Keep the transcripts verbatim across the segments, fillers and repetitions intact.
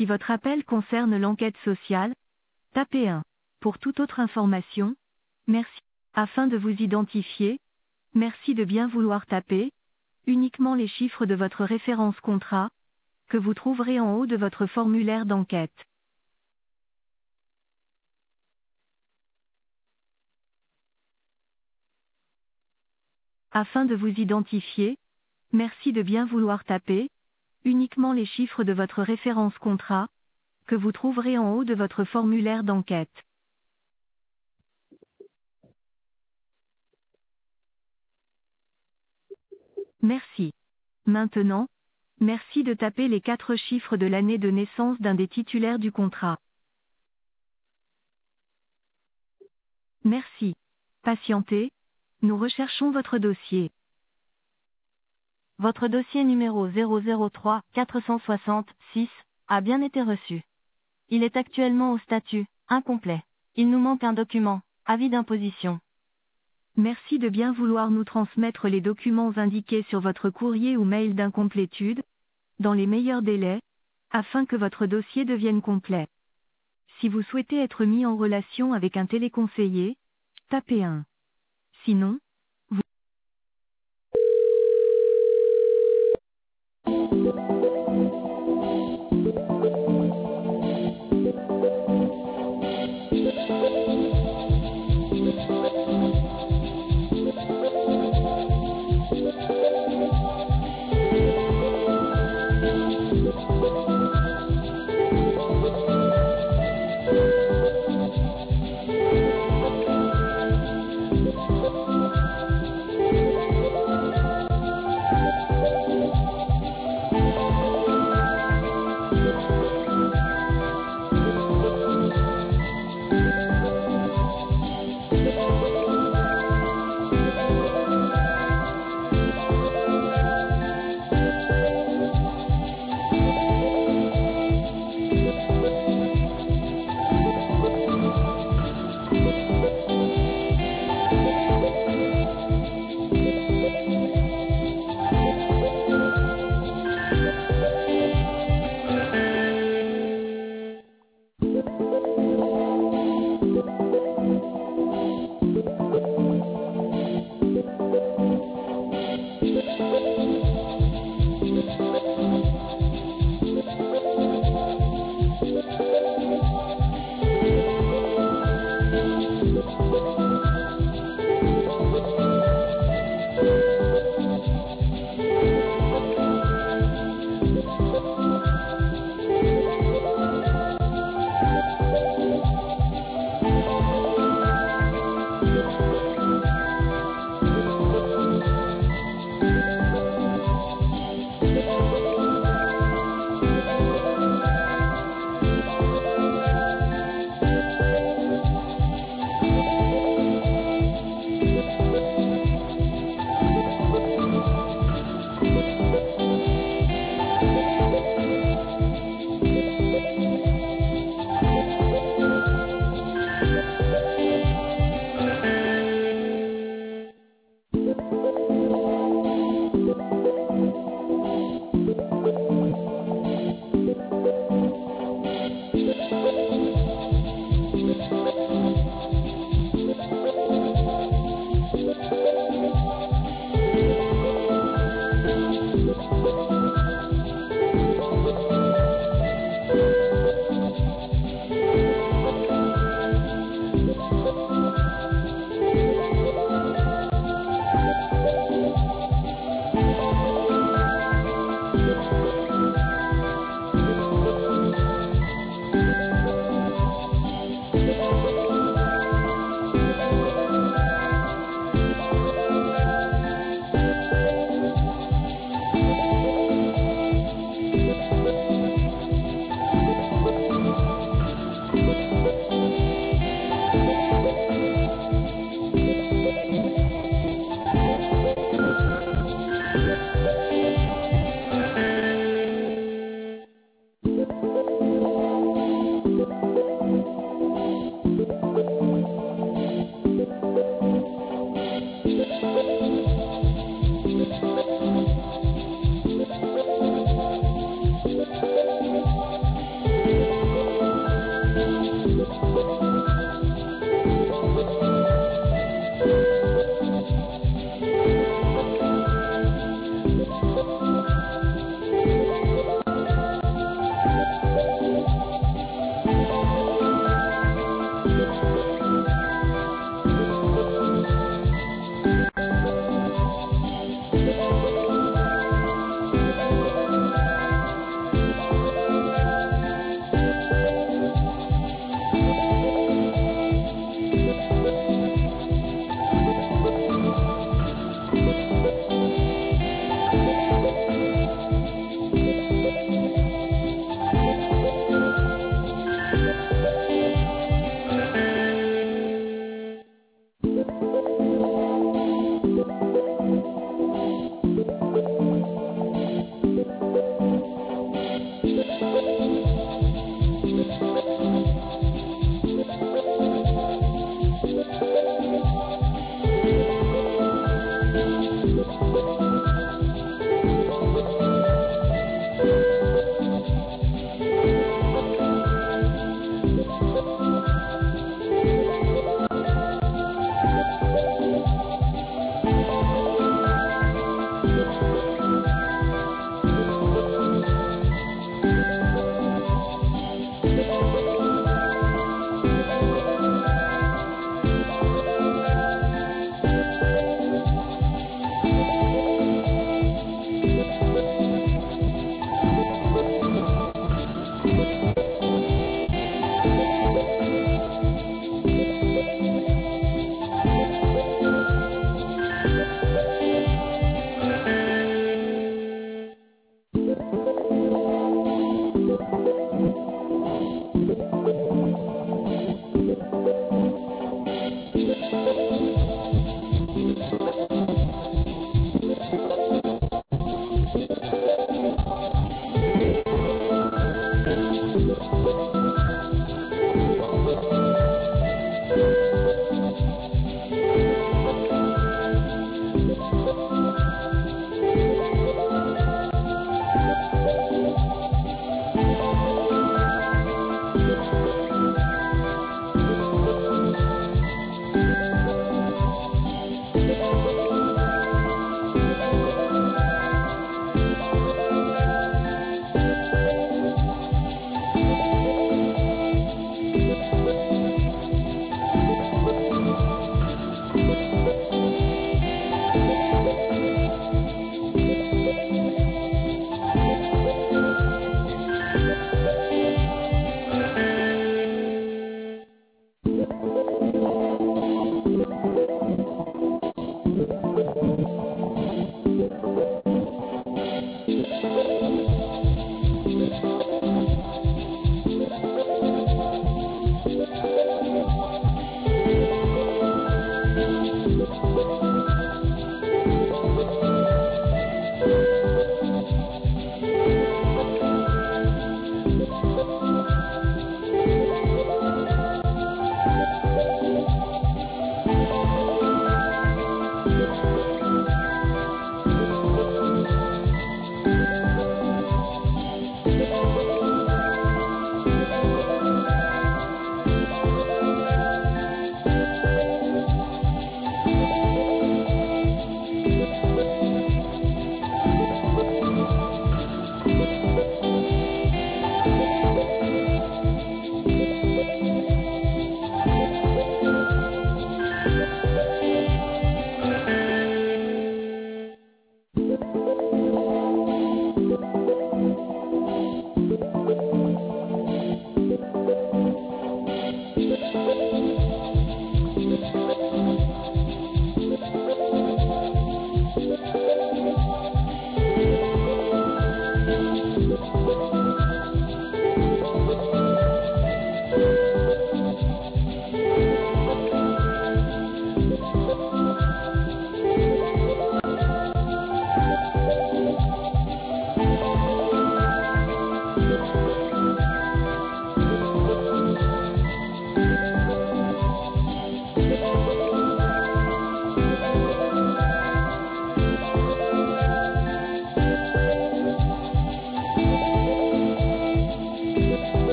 Si votre appel concerne l'enquête sociale, tapez un. Pour toute autre information, merci. Afin de vous identifier, merci de bien vouloir taper uniquement les chiffres de votre référence contrat, que vous trouverez en haut de votre formulaire d'enquête. Afin de vous identifier, merci de bien vouloir taper uniquement les chiffres de votre référence contrat, que vous trouverez en haut de votre formulaire d'enquête. Merci. Maintenant, merci de taper les quatre chiffres de l'année de naissance d'un des titulaires du contrat. Merci. Patientez, nous recherchons votre dossier. Votre dossier numéro zéro zéro trois quatre cent soixante-six a bien été reçu. Il est actuellement au statut incomplet. Il nous manque un document, avis d'imposition. Merci de bien vouloir nous transmettre les documents indiqués sur votre courrier ou mail d'incomplétude, dans les meilleurs délais, afin que votre dossier devienne complet. Si vous souhaitez être mis en relation avec un téléconseiller, tapez un. Sinon, vous...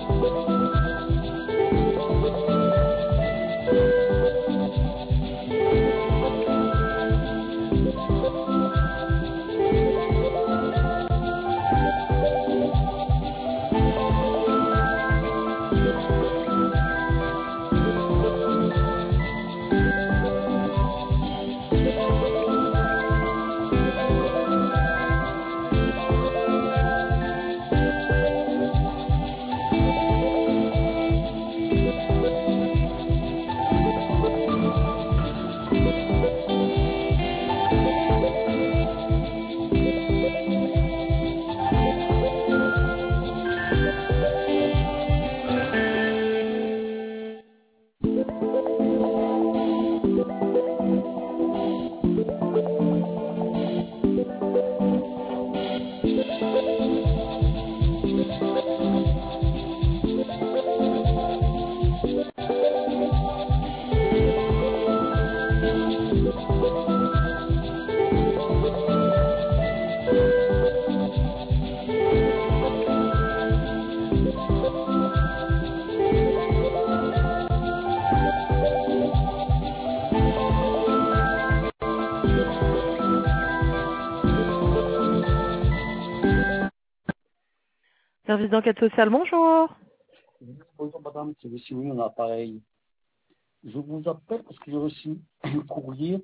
Service d'enquête sociale, bonjour. Bonjour madame, c'est monsieur mon appareil. Je vous appelle parce que j'ai reçu un courrier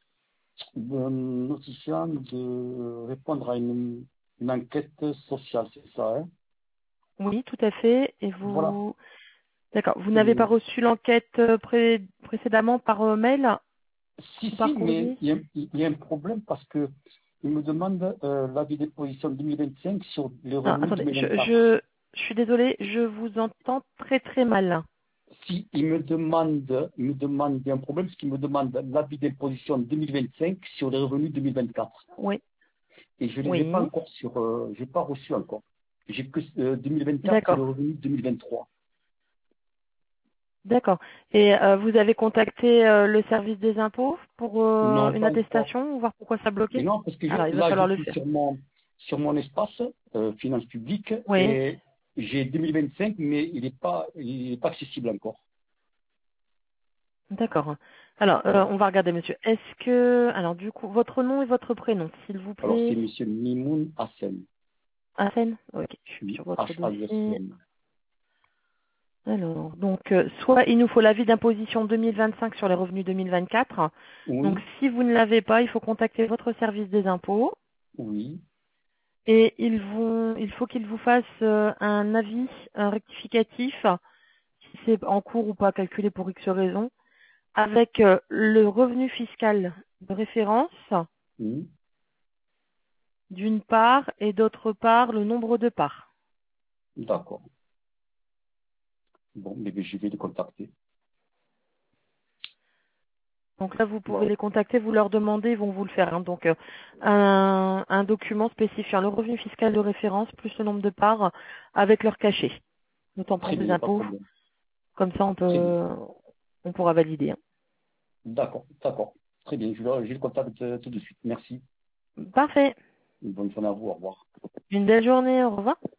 me notifiant de répondre à une, une enquête sociale, c'est ça, hein? Oui, tout à fait. Et Voilà. vous... D'accord. Vous n'avez Et, pas reçu l'enquête euh, pré... précédemment par euh, mail si, ou si, par mais courrier? il y, a, il y a un problème parce que il me demande euh, l'avis des positions deux mille vingt-cinq sur les Ah, revenus attendez, je, deux mille vingt-quatre. je, je suis désolée, je vous entends très très mal. Si il me demande, il me demande, il y a un problème parce qu'il me demande l'avis des positions deux mille vingt-cinq sur les revenus deux mille vingt-quatre. Oui, Et je ne les ai pas oui, encore sur, euh, j'ai pas reçu encore. J'ai que euh, deux mille vingt-quatre sur le d'accord, revenu deux mille vingt-trois. d'accord. Et euh, vous avez contacté euh, le service des impôts pour euh, Non, une pas encore. attestation ou voir pourquoi ça Mais bloquait? non, parce que Alors, je, il va là, je falloir le suis faire. sur mon, sur mon espace, euh, finance publique, Oui, et j'ai deux mille vingt-cinq, mais il n'est pas, il est pas accessible encore. d'accord. Alors, euh, Voilà. on va regarder, monsieur. Est-ce que... Alors, du coup, votre nom et votre prénom, s'il vous Alors, c'est plaît. monsieur Mimoun Hassen. Hassan? Ok, je suis Oui, sur votre dossier. H-A-S-N. Alors, donc, euh, soit il nous faut l'avis d'imposition deux mille vingt-cinq sur les revenus deux mille vingt-quatre. Donc, Oui, si vous ne l'avez pas, il faut contacter votre service des impôts oui, et ils vont, il faut qu'ils vous fassent euh, un avis un rectificatif, si c'est en cours ou pas calculé pour X raison, avec euh, le revenu fiscal de référence oui. d'une part et d'autre part le nombre de parts. D'accord. Bon, mais je vais les contacter. Donc là, vous pouvez Voilà. les contacter, vous leur demandez, ils vont vous le faire. hein. Donc, euh, un, un document spécifiant le revenu fiscal de référence plus le nombre de parts avec leur cachet, le tampon Très bien, il des n'y a pas de impôts. problème. Comme ça, on Très bien. peut, on pourra valider. hein. D'accord, d'accord. Très bien, je, le- je le contacte euh, tout de suite. Merci. Parfait. Une bonne journée à vous. Au revoir. Une belle journée. Au revoir.